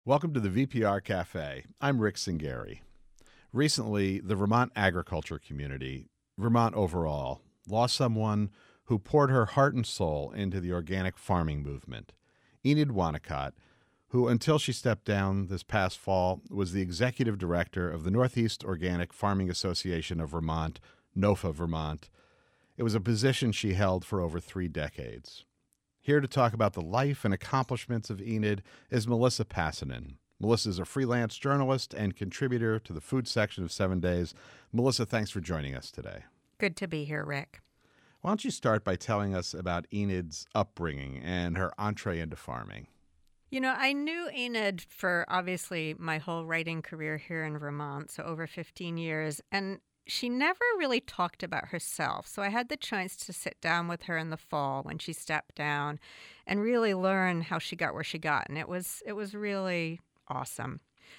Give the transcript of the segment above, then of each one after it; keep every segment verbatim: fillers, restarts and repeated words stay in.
Welcome to the V P R Cafe. I'm Rick Singari. Recently, the Vermont agriculture community, Vermont overall, lost someone who poured her heart and soul into the organic farming movement. Enid Wanickott, who until she stepped down this past fall was the executive director of the Northeast Organic Farming Association of Vermont, NOFA Vermont. It was a position she held for over three decades. Here to talk about the life and accomplishments of Enid is Melissa Passanen. Melissa is a freelance journalist and contributor to the food section of Seven Days. Melissa, thanks for joining us today. Good to be here, Rick. Why don't you start by telling us about Enid's upbringing and her entree into farming? You know, I knew Enid for obviously my whole writing career here in Vermont, so over fifteen years, and she never really talked about herself. So I had the chance to sit down with her in the fall when she stepped down and really learn how she got where she got. And it was it was really awesome.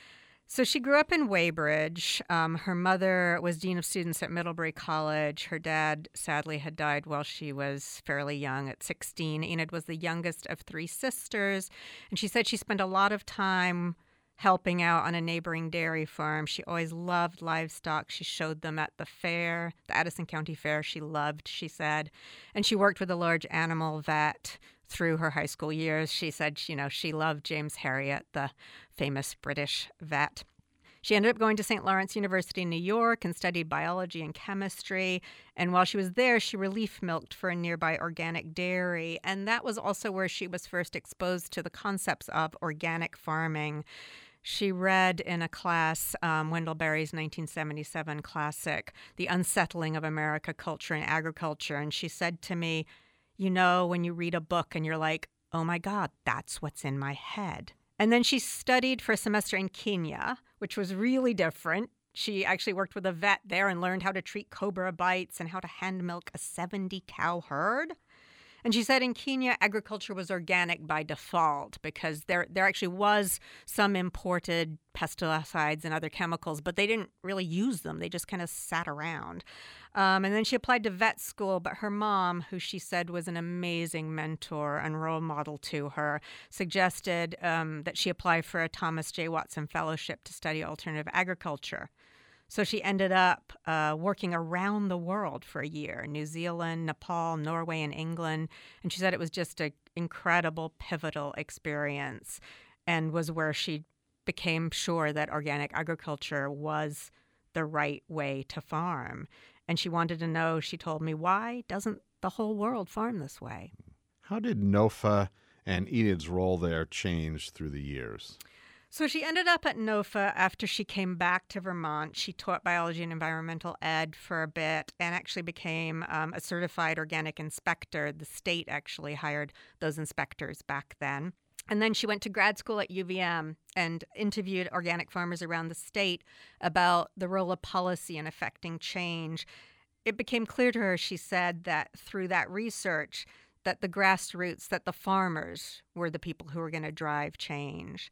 So she grew up in Weybridge. Um, her mother was dean of students at Middlebury College. Her dad sadly had died while she was fairly young at sixteen. Enid was the youngest of three sisters. And she said she spent a lot of time helping out on a neighboring dairy farm. She always loved livestock. She showed them at the fair, the Addison County Fair. She loved, she said. And she worked with a large animal vet through her high school years. She said, you know, she loved James Herriot, the famous British vet. She ended up going to Saint Lawrence University in New York and studied biology and chemistry. And while she was there, she relief milked for a nearby organic dairy. And that was also where she was first exposed to the concepts of organic farming. She read in a class, um, Wendell Berry's nineteen seventy-seven classic, The Unsettling of America, Culture and Agriculture. And she said to me, you know, when you read a book and you're like, oh my God, that's what's in my head. And then she studied for a semester in Kenya, which was really different. She actually worked with a vet there and learned how to treat cobra bites and how to hand milk a seventy cow herd. And she said in Kenya, agriculture was organic by default because there there actually was some imported pesticides and other chemicals, but they didn't really use them. They just kind of sat around. Um, and then she applied to vet school, but her mom, who she said was an amazing mentor and role model to her, suggested um, that she apply for a Thomas J. Watson Fellowship to study alternative agriculture. So she ended up uh, working around the world for a year, New Zealand, Nepal, Norway, and England. And she said it was just an incredible, pivotal experience and was where she became sure that organic agriculture was the right way to farm. And she wanted to know, she told me, why doesn't the whole world farm this way? How did NOFA and Enid's role there change through the years? So she ended up at NOFA after she came back to Vermont. She taught biology and environmental ed for a bit and actually became um, a certified organic inspector. The state actually hired those inspectors back then. And then she went to grad school at U V M and interviewed organic farmers around the state about the role of policy in affecting change. It became clear to her, she said, that through that research, that the grassroots, that the farmers were the people who were going to drive change.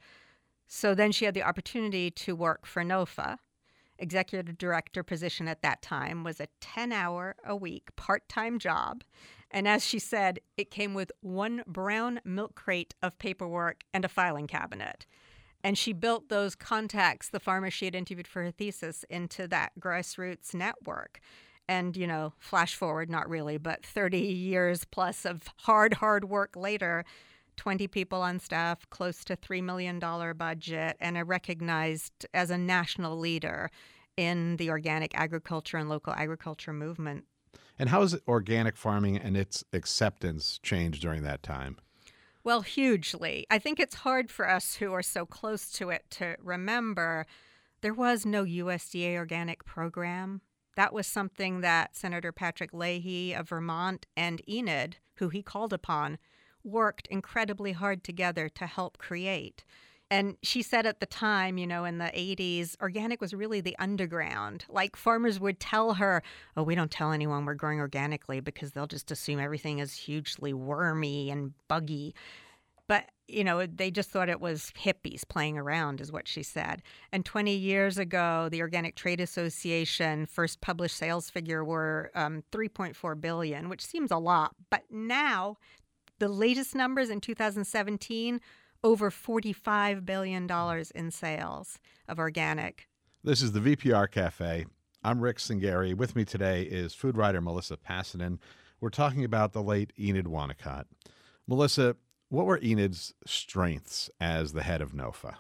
So then she had the opportunity to work for NOFA. Executive director position at that time was a ten-hour-a-week part-time job. And as she said, it came with one brown milk crate of paperwork and a filing cabinet. And she built those contacts, the farmers she had interviewed for her thesis, into that grassroots network. And, you know, flash forward, not really, but thirty years plus of hard, hard work later, twenty people on staff, close to three million dollars budget, and are recognized as a national leader in the organic agriculture and local agriculture movement. And how has organic farming and its acceptance changed during that time? Well, hugely. I think it's hard for us who are so close to it to remember there was no U S D A organic program. That was something that Senator Patrick Leahy of Vermont and Enid, who he called upon, worked incredibly hard together to help create. And she said at the time, you know, in the eighties, organic was really the underground. Like farmers would tell her, oh, we don't tell anyone we're growing organically because they'll just assume everything is hugely wormy and buggy. But, you know, they just thought it was hippies playing around is what she said. And twenty years ago, the Organic Trade Association first published sales figure were um, three point four billion dollars, which seems a lot. But now the latest numbers in two thousand seventeen over forty-five billion dollars in sales of organic. This is the V P R Cafe. I'm Rick Cingari. With me today is food writer Melissa Passanen. We're talking about the late Enid Wanacott. Melissa, what were Enid's strengths as the head of NOFA?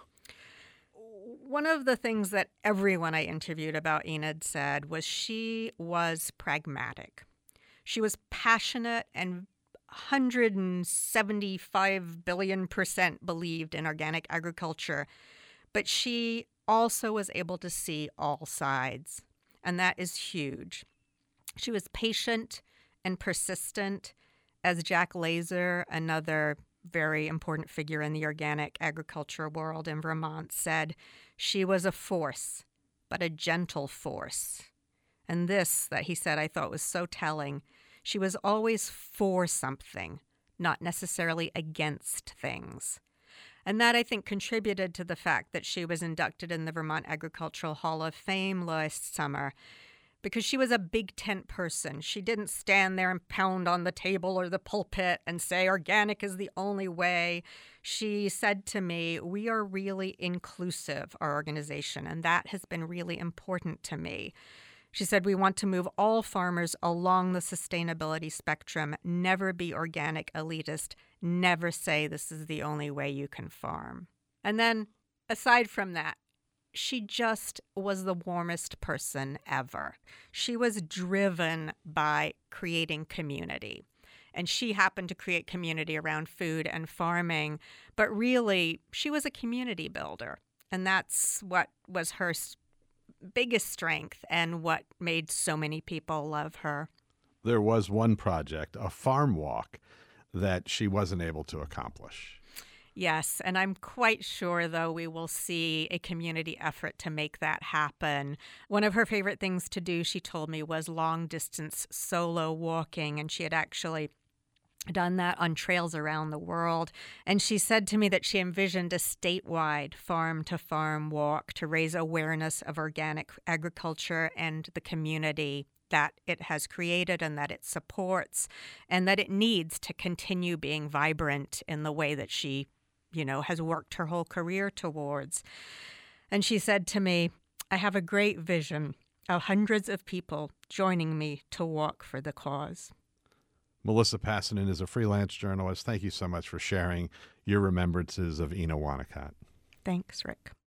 One of the things that everyone I interviewed about Enid said was she was pragmatic. She was passionate and one hundred seventy-five billion percent believed in organic agriculture, but she also was able to see all sides, and that is huge. She was patient and persistent. As Jack Laser, another very important figure in the organic agriculture world in Vermont, said, she was a force, but a gentle force. And this, that he said, I thought was so telling. She was always for something, not necessarily against things. And that, I think, contributed to the fact that she was inducted in the Vermont Agricultural Hall of Fame last summer, because she was a big tent person. She didn't stand there and pound on the table or the pulpit and say organic is the only way. She said to me, we are really inclusive, our organization, and that has been really important to me. She said, we want to move all farmers along the sustainability spectrum, never be organic elitist, never say this is the only way you can farm. And then, aside from that, she just was the warmest person ever. She was driven by creating community. And she happened to create community around food and farming. But really, she was a community builder. And that's what was her biggest strength and what made so many people love her. There was one project, a farm walk, that she wasn't able to accomplish. Yes, and I'm quite sure, though, we will see a community effort to make that happen. One of her favorite things to do, she told me, was long-distance solo walking, and she had actually done that on trails around the world. And she said to me that she envisioned a statewide farm-to-farm walk to raise awareness of organic agriculture and the community that it has created and that it supports, and that it needs to continue being vibrant in the way that she you know, has worked her whole career towards. And she said to me, I have a great vision of hundreds of people joining me to walk for the cause. Melissa Passanen is a freelance journalist. Thank you so much for sharing your remembrances of Enid Wanacott. Thanks, Rick.